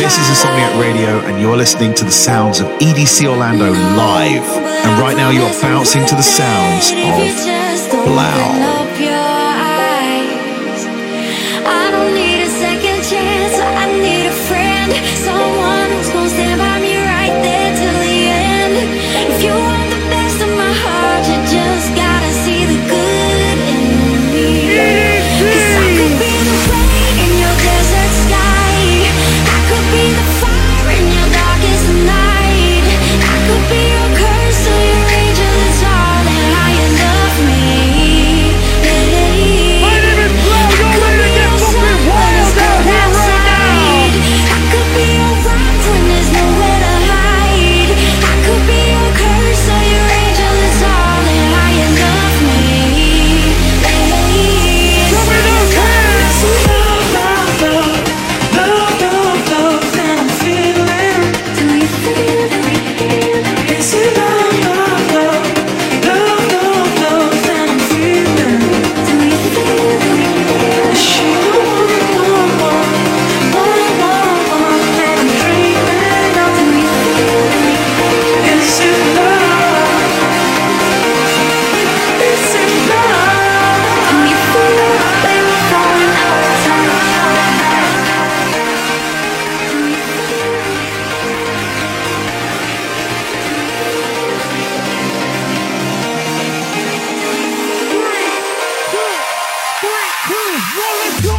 This is Insomniac Radio, and you're listening to the sounds of EDC Orlando live. And right now you're bouncing to the sounds of Blau. I don't need a second chance, I need a friend, someone who's gonna stand by me right there till the end. If you want the best of my heart, you just gotta see the good in me. 'Cause I could be the rain in your desert sky, I could be the fire in your darkest night, I could be your curse or your angel, it's all in how you love me. My name is Blau, you're ready to get fucking wild out here right now. I could be your rock when there's nowhere to hide, I could be your curse or your angel, it's all in how you love me. Show me those hands. Love, and I'm feeling. Do you feel it? Is it love, and I'm feeling. Do you feel it? She want, and I'm dreaming of. Do you feel it? Is it love? Is it love? Can you feel it when you're falling out of time? Roll it, go.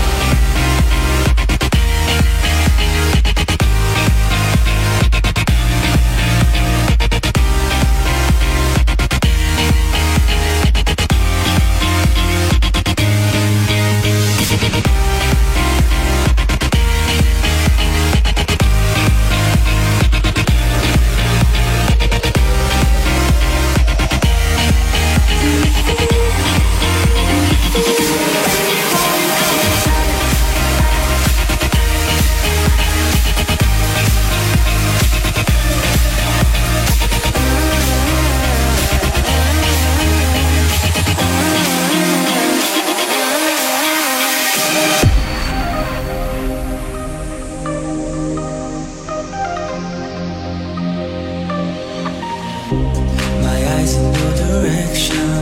My eyes in your direction.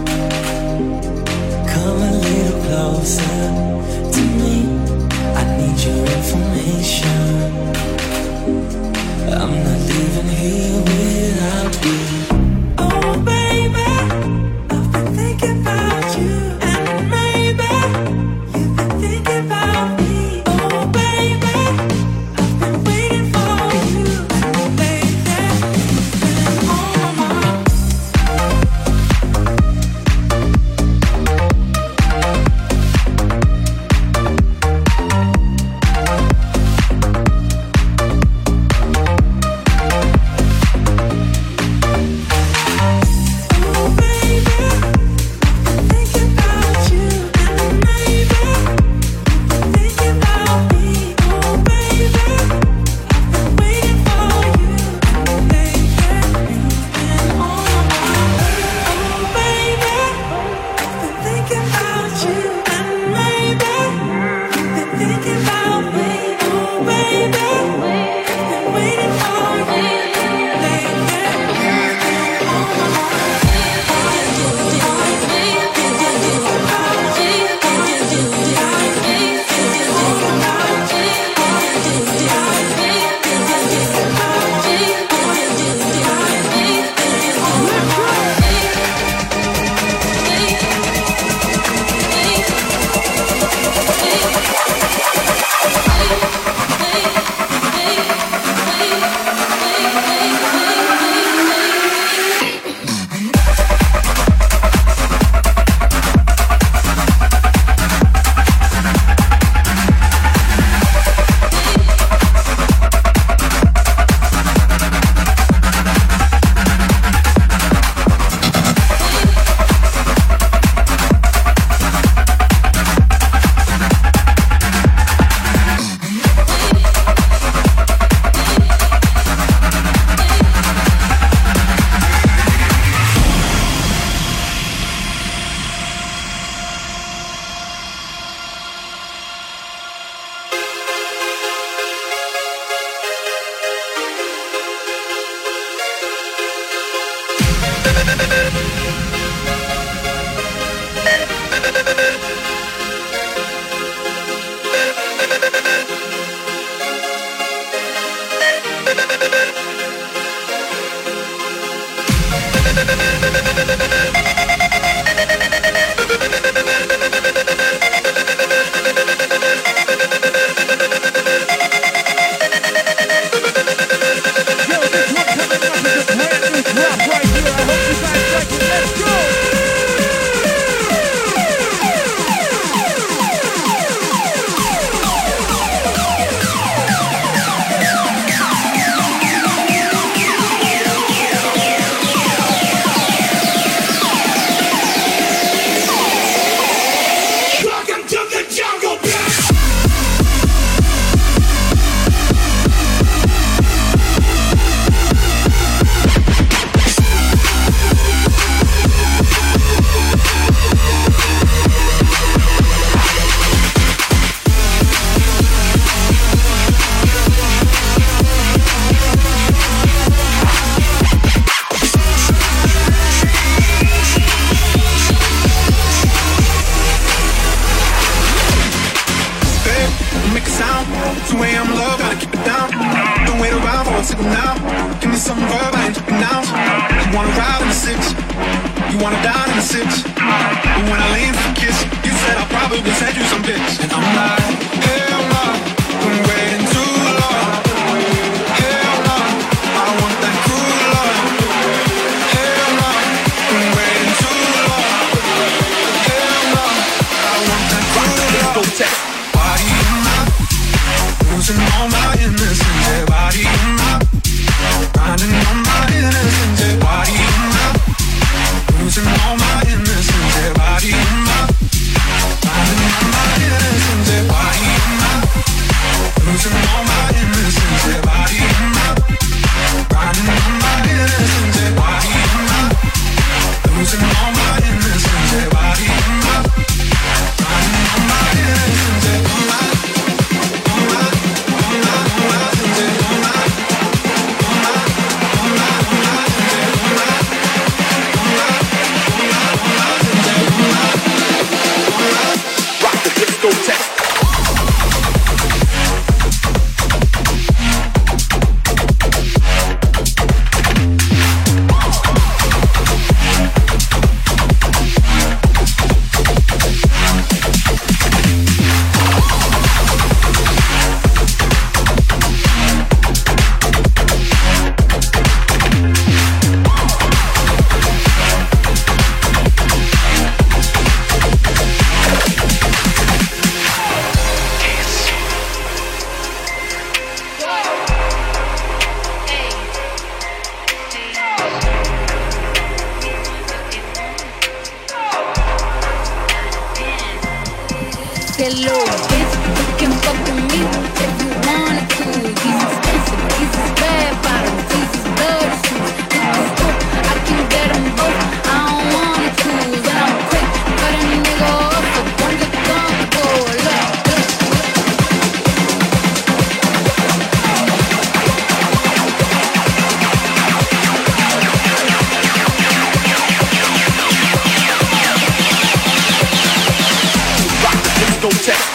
Come a little closer to me. I need your information. I'm not leaving here without you. Oh baby, I've been thinking about you. And maybe you've been thinking about me. Oh baby, I've been waiting for you. And lately you've been on my mind. signal now. Give me some verb, I ain't talking nouns. You wanna ride in the six, you wanna dine in the six. But when I lean for a kiss, you said I'll probably send you some pics. And I'm like, hell no, been waiting too long. Hell no, I don't want that cruel love. Hell no, been waiting too long. Hell no, I want that cruel love. Body in my, losing all my innocence. Yeah, body in my, grinding on my innocence. Yeah, body in my, losing all my innocence. Yeah, body in my, grinding on my innocence. Yeah, body in my, losing all my innocence. Yeah, body in my, grinding on my innocence. Yeah, body in my, losing all my innocence. Yeah, body in my, grinding on my innocence. Yeah, on my, on my, on my, on my, on my, on my, on my, on my, on my, rock the discotheque. Hello, bitch, you can fuck with me if you wanted to. These expensive, these is bad bottoms, these is blood shoes. This is dope, I can get them both. I don't wanna choose, and I'm quick, cut a nigga off, so don't get comfortable. Discotheque.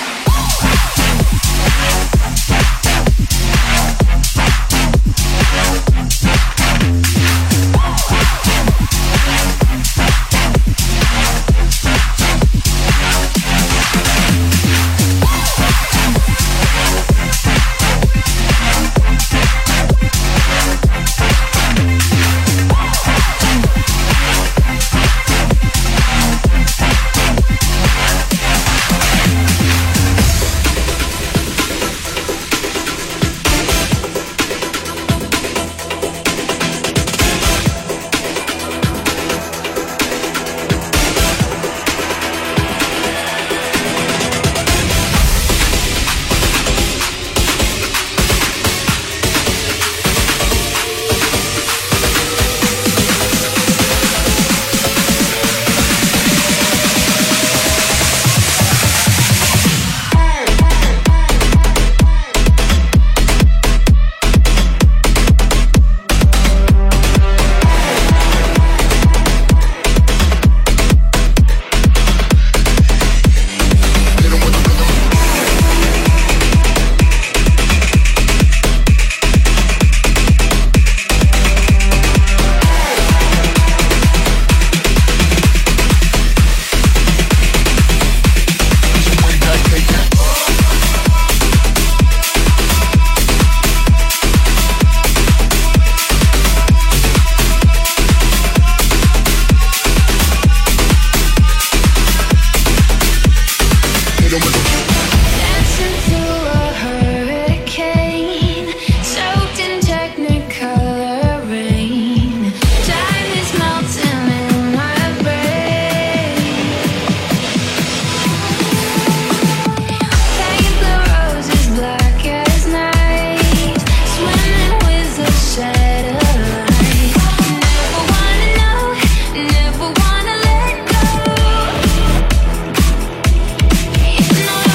Never wanna let go.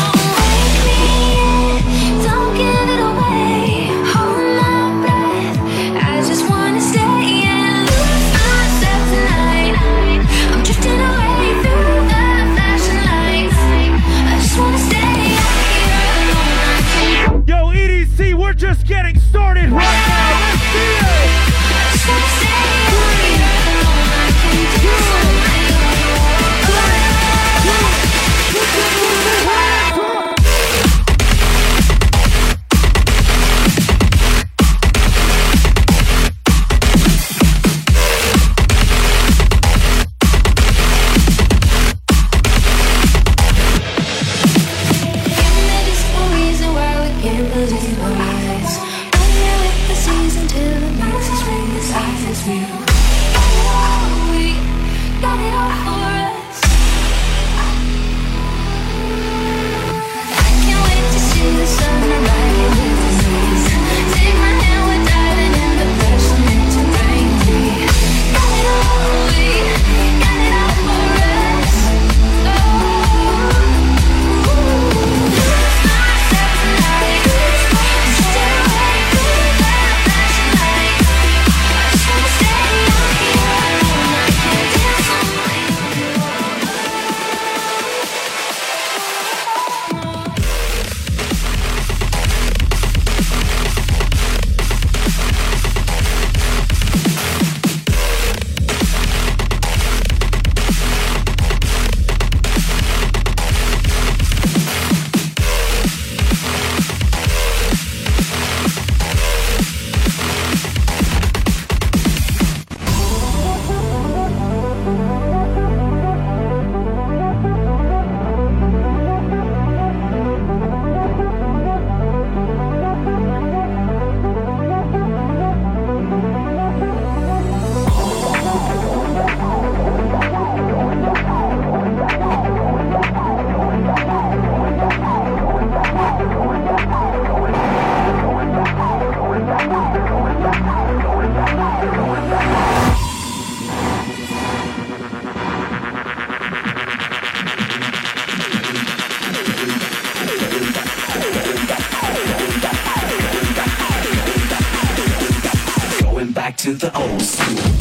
house.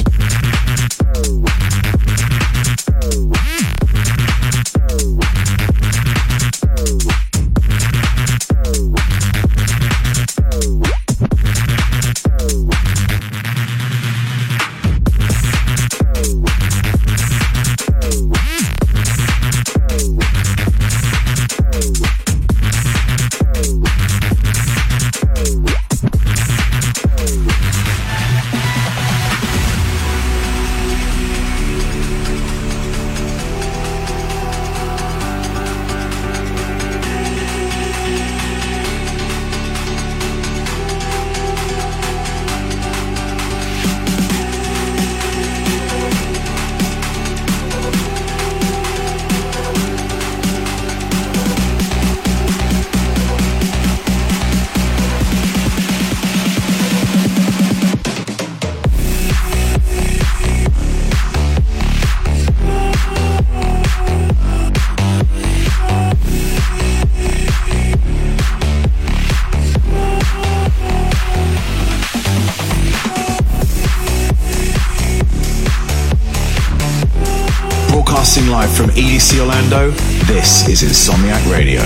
Broadcasting live from EDC Orlando, this is Insomniac Radio.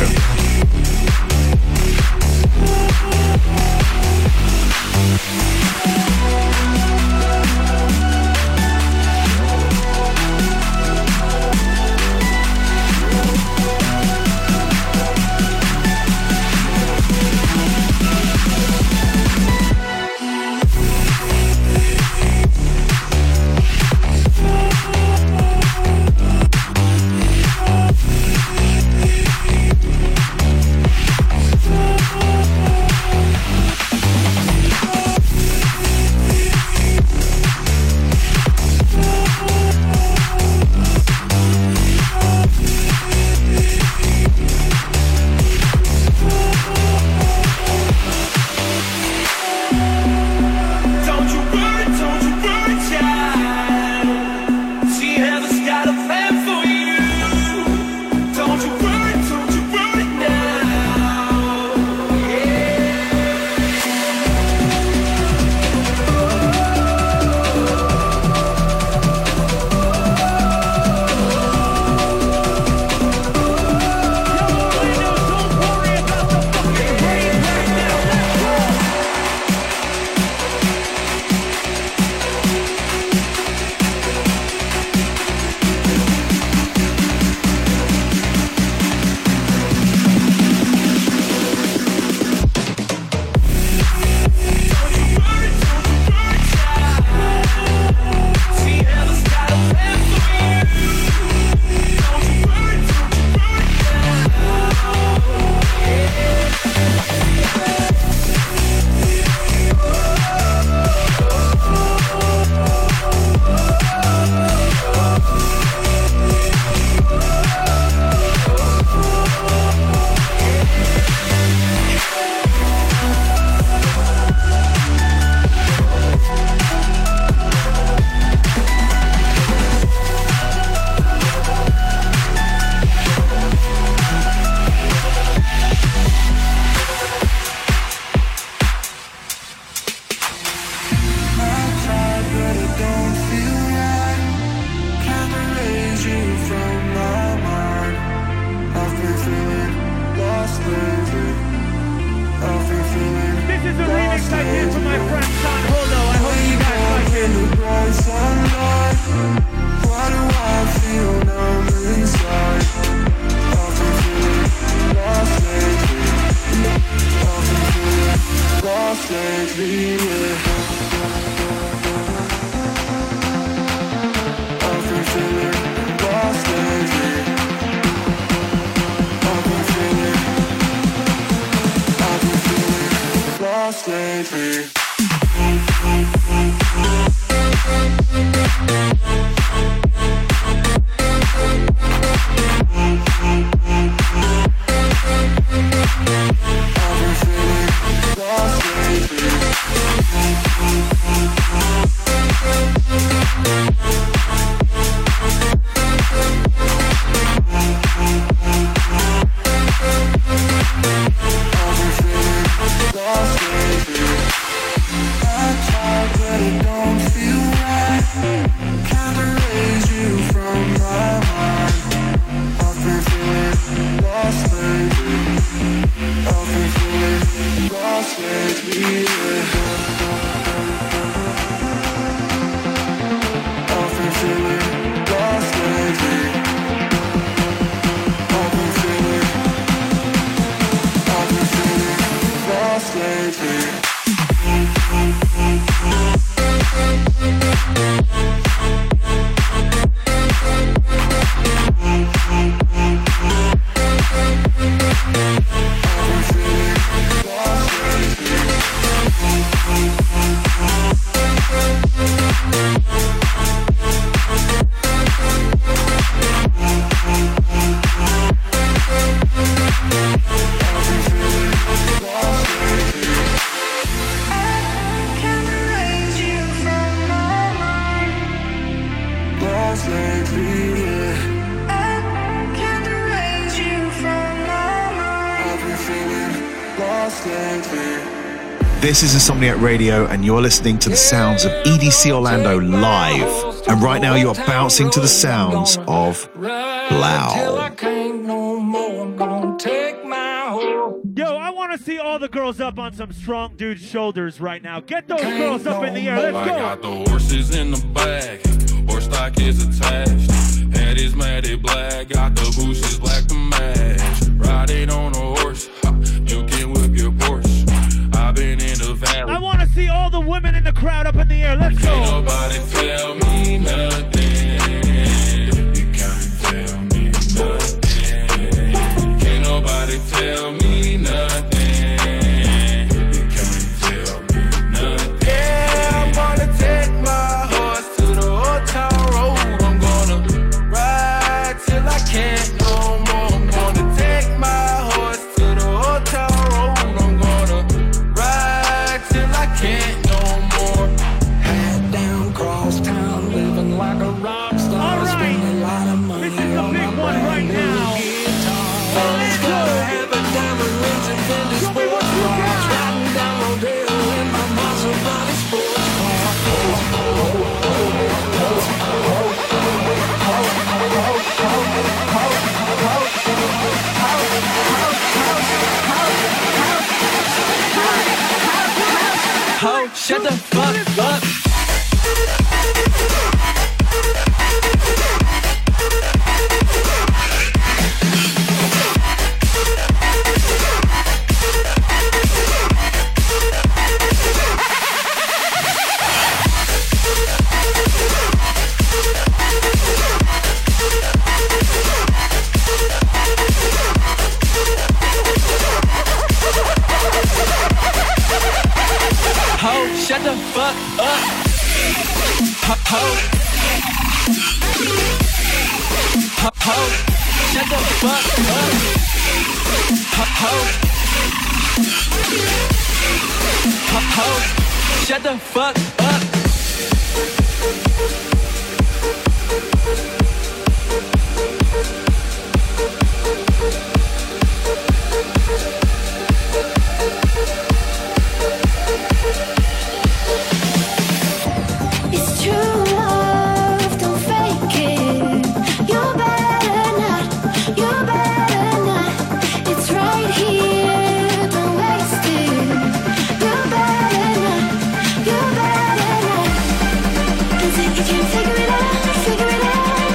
I This is Insomniac Radio, and you're listening to the sounds of EDC Orlando live. And right now, you're bouncing to the sounds of Blau. Yo, I want to see all the girls up on some strong dude's shoulders right now. Get those girls up in the air. Let's go. I got the horses in the back. Horse stock is attached. Head is matted black. Got the bushes black to match. Riding on a horse. You can whip your Porsche. I've been in the valley. I want to see all the women in the crowd up in the air. Let's go. Can't nobody tell me nothing. You can't tell me nothing. Can't nobody tell me nothing. You can't tell me nothing. Yeah, I'm gonna take my horse to the old town road. I'm gonna ride till I can't no more. I'm gonna take my horse to the old town road. I'm gonna ride till I can't no more. Head down, cross town, living like a rock star. All right. Spending a lot of money. This is the big one right now. Let's go. Have a diamond rings and vintage Show me what you got. riding down Rodeo in my Maserati sports Ho, shut the fuck up. Ho, shut the fuck up. Ho, ho. Ho, ho, shut the fuck up. Ho, ho. Ho, ho, shut the fuck up. It's true love, don't fake it. You better not. It's right here, don't waste it. You better not. 'Cause if you can't figure it out,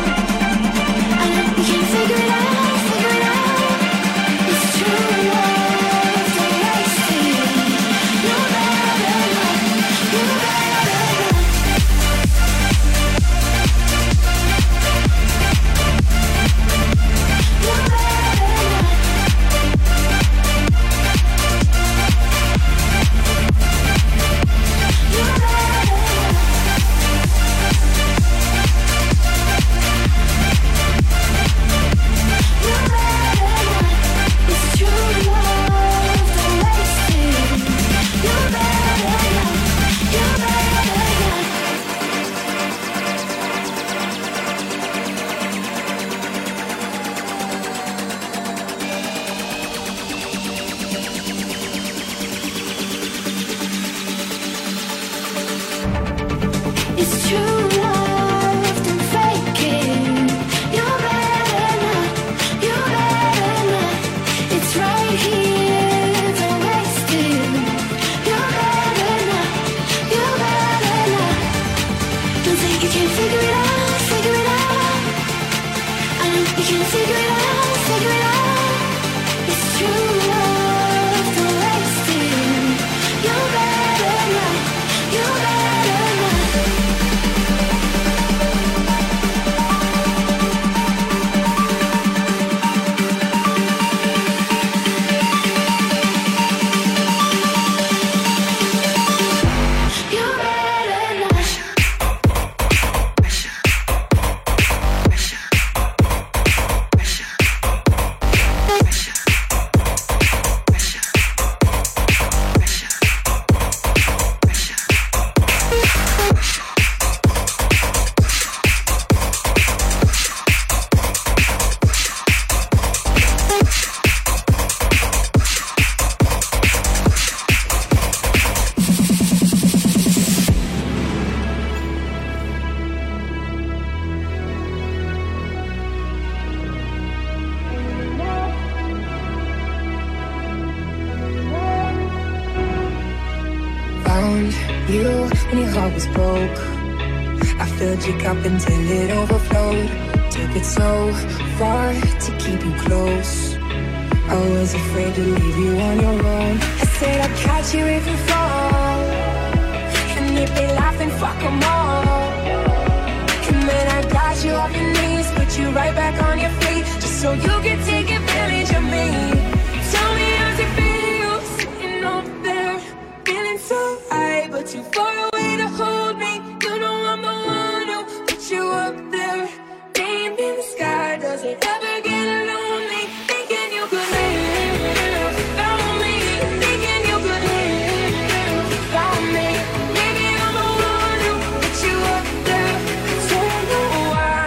you when your heart was broke. I filled your cup until it overflowed. Took it so far to keep you close. I was afraid to leave you on your own. I said I'd catch you if you fall, and if they laugh and fuck them all. And then I got you off your knees, put you right back on your feet, just so you could take advantage of me. Tell me how's it feel, sitting up there, feeling so high, but too far away to hold me. You know I'm the one who put you up there, named in the sky. Does it ever get lonely, thinking you could live without me, thinking you could live without me? Maybe I'm the one who put you up there. I don't know why,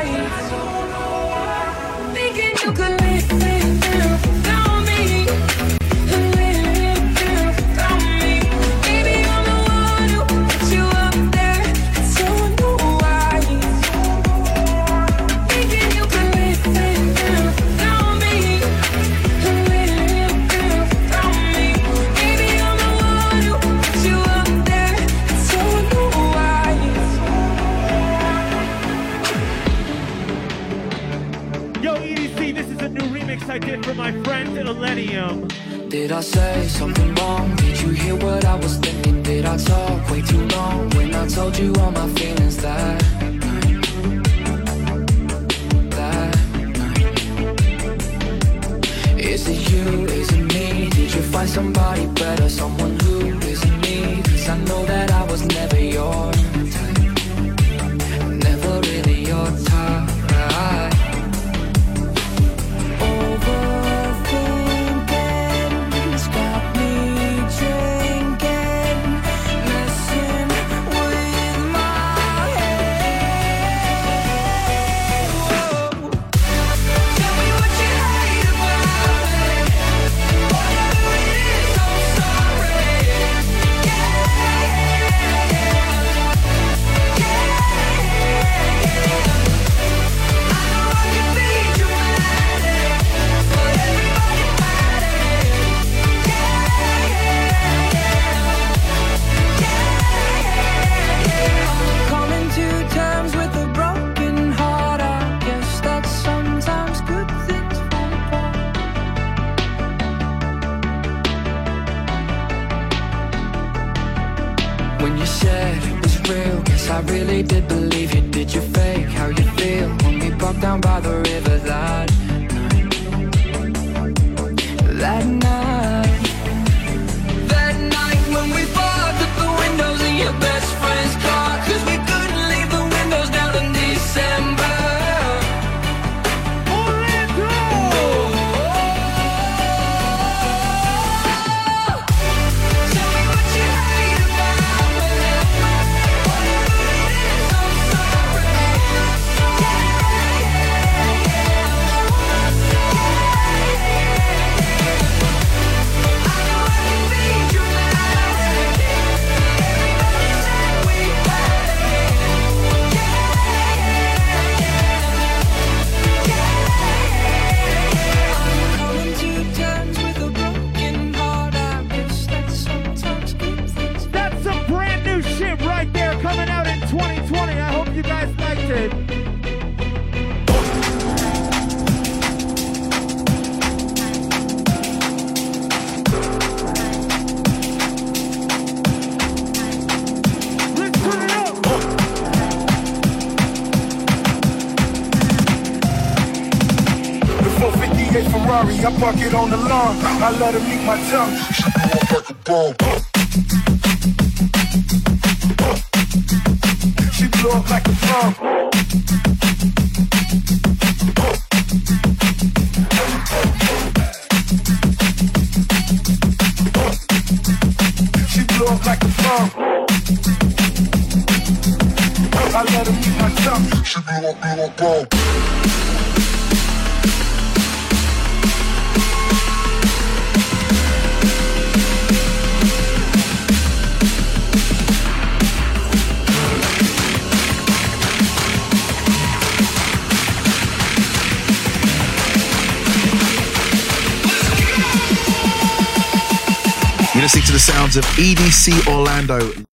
thinking you could live without me, live without me. Maybe I'm the one who put you up there. I don't know why, thinking you could live without me, live without me. Maybe I'm the one who put you up there. I don't know why. Yo, EDC, this is a new remix I did for my friend Millennium. Did I say something wrong? Did you hear what I was thinking? Did I talk way too long when I told you all my feelings that night? That night. Is it you? Is it me? Did you find somebody better? Someone who isn't me? 'Cause I know that I was never your type, never really your type. Overthinking's got me drinking, messing with my head. Whoa. Tell me what you hate about me. Whatever it is, I'm sorry. Coming to terms with a broken heart, I guess that sometimes good things fall apart. When you said it was real, guess I really did believe you. Did you fake how you feel when we walked down by the river that night? That night. That night when we fogged up the windows in your best friend's car, 'cause we couldn't leave the windows down in December. Orlando! Tell me what you hate about me. Whatever it is, I'm sorry. I know I can be dramatic. Everybody said we had it. Coming to terms with a broken heart, I wish that sometimes good things. That's some brand new shit right there coming out in 2020. I hope you guys liked it. Let's turn it up. The 458 Ferrari, I park it on the lawn. I let her meet my tongue. She blew up like a bomb. She blew up like a bomb. She blew up like a bomb. I let her meet my tongue. She blew up, bomb. You're listening to the sounds of EDC Orlando